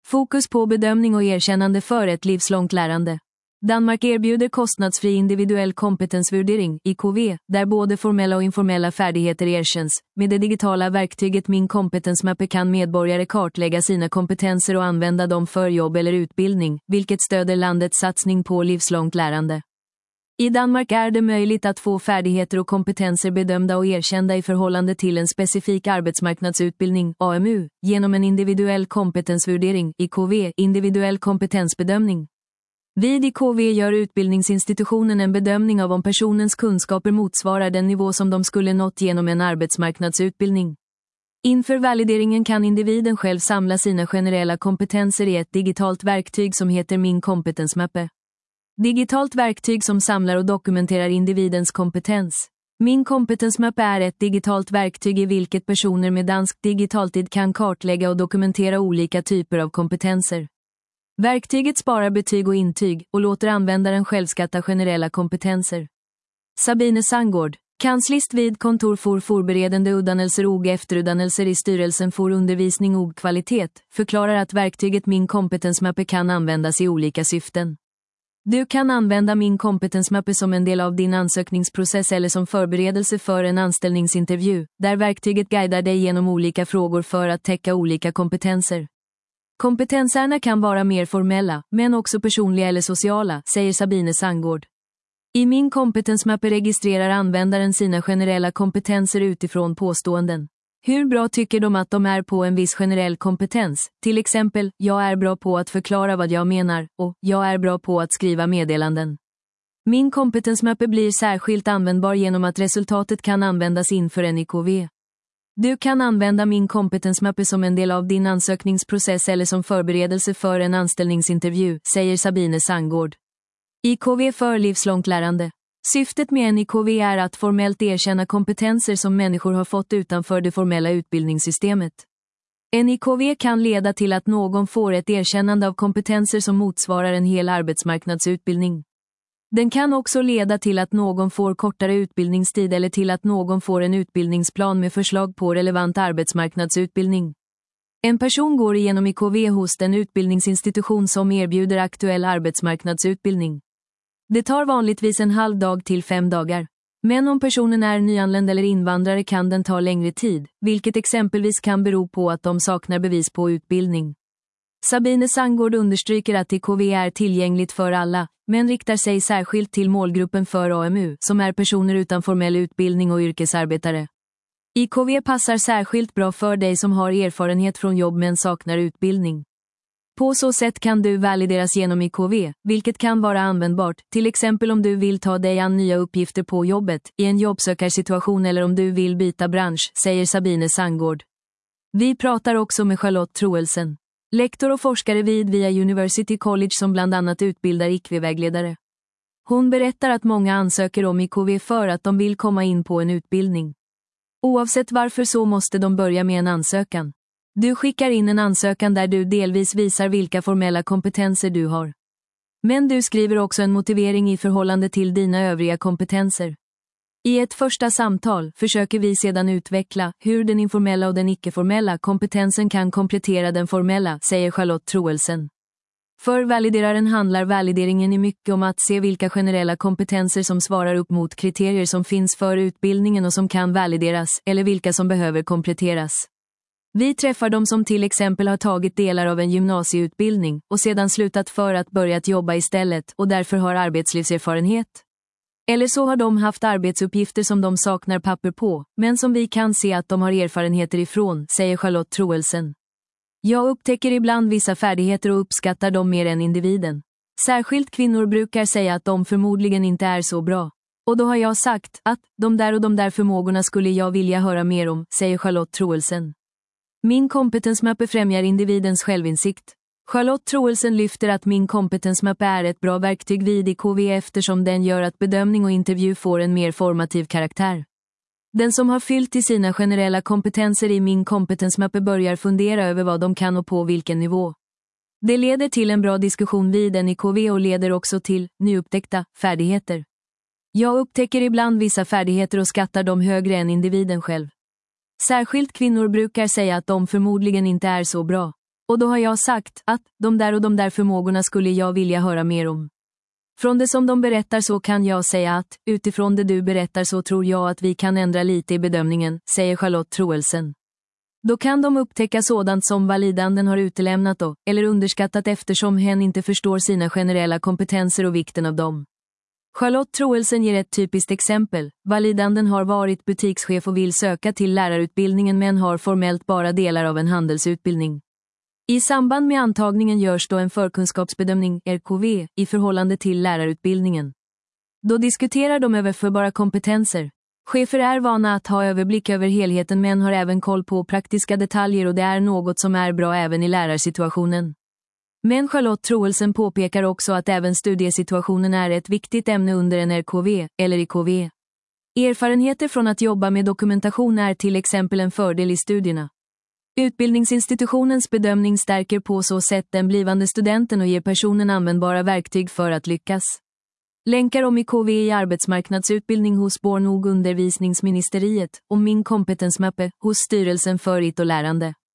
Fokus på bedömning och erkännande för ett livslångt lärande. Danmark erbjuder kostnadsfri individuell kompetensvärdering, IKV, där både formella och informella färdigheter erkänns. Med det digitala verktyget Min kompetensmappe kan medborgare kartlägga sina kompetenser och använda dem för jobb eller utbildning, vilket stöder landets satsning på livslångt lärande. I Danmark är det möjligt att få färdigheter och kompetenser bedömda och erkända i förhållande till en specifik arbetsmarknadsutbildning, AMU, genom en individuell kompetensvärdering, IKV, individuell kompetensbedömning. Vid IKV gör utbildningsinstitutionen en bedömning av om personens kunskaper motsvarar den nivå som de skulle nått genom en arbetsmarknadsutbildning. Inför valideringen kan individen själv samla sina generella kompetenser i ett digitalt verktyg som heter Min kompetensmappe. Digitalt verktyg som samlar och dokumenterar individens kompetens. Min kompetensmappe är ett digitalt verktyg i vilket personer med dansk digitaltid kan kartlägga och dokumentera olika typer av kompetenser. Verktyget sparar betyg och intyg och låter användaren självskatta generella kompetenser. Sabine Sandgård, kanslist vid kontor for forberedande uddannelser och efteruddannelser i styrelsen for undervisning och kvalitet, förklarar att verktyget Min kompetensmappe kan användas i olika syften. Du kan använda Min kompetensmappe som en del av din ansökningsprocess eller som förberedelse för en anställningsintervju, där verktyget guidar dig genom olika frågor för att täcka olika kompetenser. Kompetenserna kan vara mer formella, men också personliga eller sociala, säger Sabine Sandgård. I Min kompetensmappe registrerar användaren sina generella kompetenser utifrån påståenden. Hur bra tycker de att de är på en viss generell kompetens? Till exempel, jag är bra på att förklara vad jag menar, och jag är bra på att skriva meddelanden. Min kompetensmappe blir särskilt användbar genom att resultatet kan användas inför en IKV. Du kan använda Min kompetensmappe som en del av din ansökningsprocess eller som förberedelse för en anställningsintervju, säger Sabine Sandgård. IKV för livslångt lärande. Syftet med en IKV är att formellt erkänna kompetenser som människor har fått utanför det formella utbildningssystemet. En IKV kan leda till att någon får ett erkännande av kompetenser som motsvarar en hel arbetsmarknadsutbildning. Den kan också leda till att någon får kortare utbildningstid eller till att någon får en utbildningsplan med förslag på relevant arbetsmarknadsutbildning. En person går igenom IKV hos en utbildningsinstitution som erbjuder aktuell arbetsmarknadsutbildning. Det tar vanligtvis en halv dag till 5 dagar. Men om personen är nyanländ eller invandrare kan den ta längre tid, vilket exempelvis kan bero på att de saknar bevis på utbildning. Sabine Sandgård understryker att IKV är tillgängligt för alla, men riktar sig särskilt till målgruppen för AMU, som är personer utan formell utbildning och yrkesarbetare. IKV passar särskilt bra för dig som har erfarenhet från jobb men saknar utbildning. På så sätt kan du valideras genom IKV, vilket kan vara användbart, till exempel om du vill ta dig an nya uppgifter på jobbet, i en jobbsökarsituation eller om du vill byta bransch, säger Sabine Sandgård. Vi pratar också med Charlotte Troelsen, lektor och forskare vid Via University College som bland annat utbildar IKV-vägledare. Hon berättar att många ansöker om IKV för att de vill komma in på en utbildning. Oavsett varför så måste de börja med en ansökan. Du skickar in en ansökan där du delvis visar vilka formella kompetenser du har. Men du skriver också en motivering i förhållande till dina övriga kompetenser. I ett första samtal försöker vi sedan utveckla hur den informella och den icke-formella kompetensen kan komplettera den formella, säger Charlotte Troelsen. För valideraren handlar valideringen i mycket om att se vilka generella kompetenser som svarar upp mot kriterier som finns för utbildningen och som kan valideras, eller vilka som behöver kompletteras. Vi träffar dem som till exempel har tagit delar av en gymnasieutbildning och sedan slutat för att börja jobba istället och därför har arbetslivserfarenhet. Eller så har de haft arbetsuppgifter som de saknar papper på, men som vi kan se att de har erfarenheter ifrån, säger Charlotte Troelsen. Jag upptäcker ibland vissa färdigheter och uppskattar dem mer än individen. Särskilt kvinnor brukar säga att de förmodligen inte är så bra. Och då har jag sagt att de där förmågorna skulle jag vilja höra mer om, säger Charlotte Troelsen. Min kompetensmappe främjar individens självinsikt. Charlotte Troelsen lyfter att Min kompetensmappe är ett bra verktyg vid IKV eftersom den gör att bedömning och intervju får en mer formativ karaktär. Den som har fyllt i sina generella kompetenser i Min kompetensmappe börjar fundera över vad de kan och på vilken nivå. Det leder till en bra diskussion vid en IKV och leder också till nyupptäckta färdigheter. Jag upptäcker ibland vissa färdigheter och skattar dem högre än individen själv. Särskilt kvinnor brukar säga att de förmodligen inte är så bra. Och då har jag sagt att de där förmågorna skulle jag vilja höra mer om. Från det som de berättar så kan jag säga att, utifrån det du berättar så tror jag att vi kan ändra lite i bedömningen, säger Charlotte Troelsen. Då kan de upptäcka sådant som validanden har utelämnat då, eller underskattat eftersom hen inte förstår sina generella kompetenser och vikten av dem. Charlotte Troelsen ger ett typiskt exempel. Validanden har varit butikschef och vill söka till lärarutbildningen men har formellt bara delar av en handelsutbildning. I samband med antagningen görs då en förkunskapsbedömning, RKV, i förhållande till lärarutbildningen. Då diskuterar de överförbara kompetenser. Chefer är vana att ha överblick över helheten men har även koll på praktiska detaljer och det är något som är bra även i lärarsituationen. Men Charlotte Troelsen påpekar också att även studiesituationen är ett viktigt ämne under en RKV, eller IKV. Erfarenheter från att jobba med dokumentation är till exempel en fördel i studierna. Utbildningsinstitutionens bedömning stärker på så sätt den blivande studenten och ger personen användbara verktyg för att lyckas. Länkar om IKV i arbetsmarknadsutbildning hos Barn- och undervisningsministeriet och min kompetensmappe hos Styrelsen för IT och lärande.